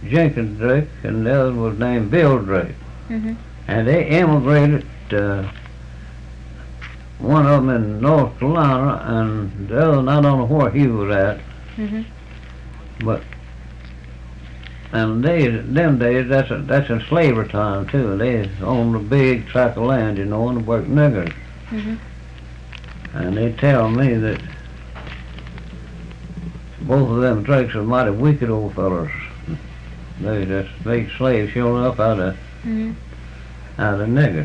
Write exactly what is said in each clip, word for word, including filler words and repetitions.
Jenkins Drake, and the other was named Bill Drake. Mm-hmm. And they immigrated, uh, one of them in North Carolina, and the other, I don't know where he was at. Mm-hmm. But, and they, them days, that's a, that's in slavery time too. They owned a big tract of land, you know, and worked niggers. Mm-hmm. And they tell me that both of them Drakes are mighty wicked old fellas. They just made slaves sure enough out of, Mm-hmm. out of niggers.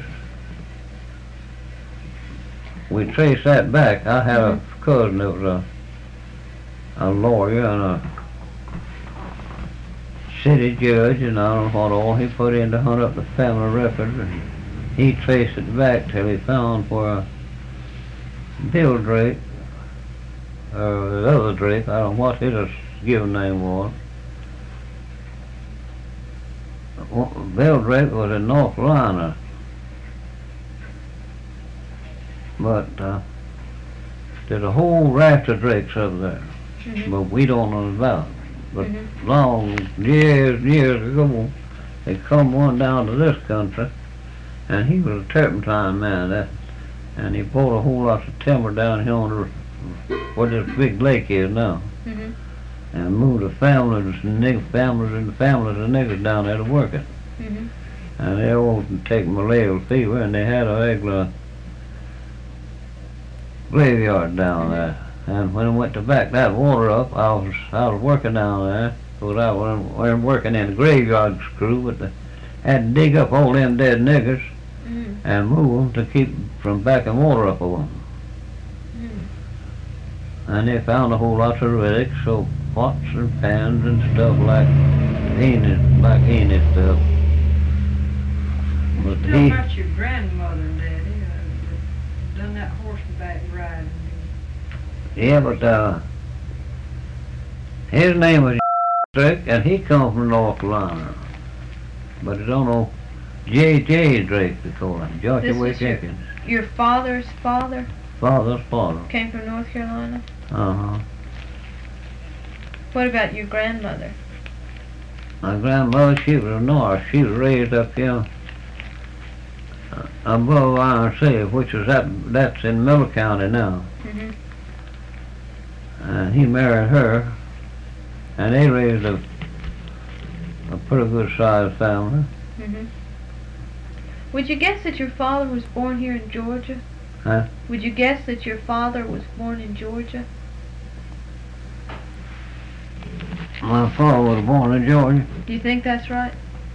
We traced that back. I had Mm-hmm. a cousin that was a, a lawyer and a city judge, and I don't know what all he put in to hunt up the family records, and he traced it back till he found where Bill Drake, or the other Drake, I don't know what his given name was. Bill Drake was in North Carolina, but uh, there's a whole raft of Drakes up there, Mm-hmm. but we don't know about. But Mm-hmm. long years, years ago, they come one down to this country, and he was a turpentine man, that, and he bought a whole lot of timber down here on the, where this big lake is now, Mm-hmm. and moved the families and nigger families and the families of niggers down there to work it. Mm-hmm. And they all take malarial fever, and they had a regular graveyard down there. And when I went to back that water up, I was I was working down there, because I wasn't working in the graveyard crew, but they had to dig up all them dead niggers Mm-hmm. and move them to keep from backing water up over them. Mm-hmm. And they found a whole lot of relics, so pots and pans and stuff like Enid, like Enid stuff. But Tell he, about your grandmother and daddy, uh, done that horseback riding. yeah, but uh, his name was Drake, and he come from North Carolina. But I don't know, J J Drake they call him, Georgia This Way is your- Jenkins. Your father's father Father's father. came from North Carolina. Uh-huh. What about your grandmother? My grandmother, she was a North. She was raised up here uh, above Iron City, which is that, that's in Miller County now. Mm-hmm. And he married her, and they raised a, a pretty good sized family. Mm-hmm. Would you guess that your father was born here in Georgia? Huh? Would you guess that your father was born in Georgia? My father was born in Georgia. Do you think that's right?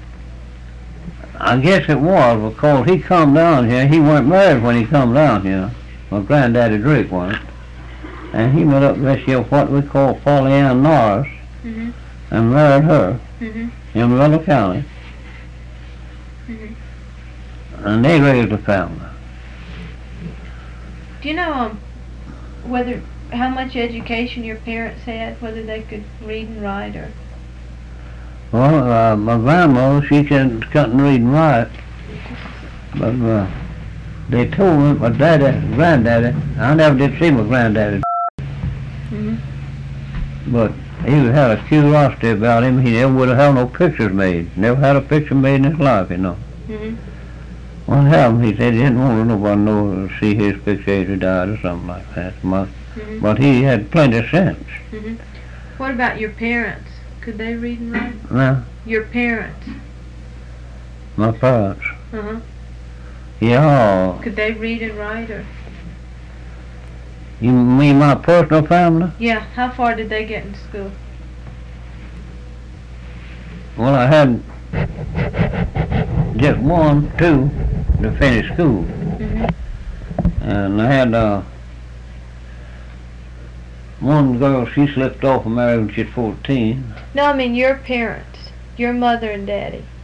I guess it was, because he come down here. He weren't married when he come down here. My granddaddy Drake wasn't. And he went up this here, what we call Folly Ann Norris, Mm-hmm. and married her Mm-hmm. in Miller County. Mm-hmm. And they raised a family. Do you know um, whether how much education your parents had, whether they could read and write, or? Well, uh, my grandmother, she couldn't, couldn't read and write. But uh, they told me, my daddy, granddaddy, I never did see my granddaddy, Mm-hmm. but he had a curiosity about him. He never would have had no pictures made. Never had a picture made in his life, you know. Mm-hmm. What happened? He said he didn't want nobody to know to see his picture after he died or something like that. But, Mm-hmm. but he had plenty of sense. Mm-hmm. What about your parents? Could they read and write? Now, Your parents. my parents, Uh-huh. yeah. Could they read and write, or? You mean my personal family? Yeah. How far did they get in school? Well, I had just one, two to finish school. Mm-hmm. And I had uh, one girl, she slipped off and married when she was fourteen. No, I mean your parents, your mother and daddy.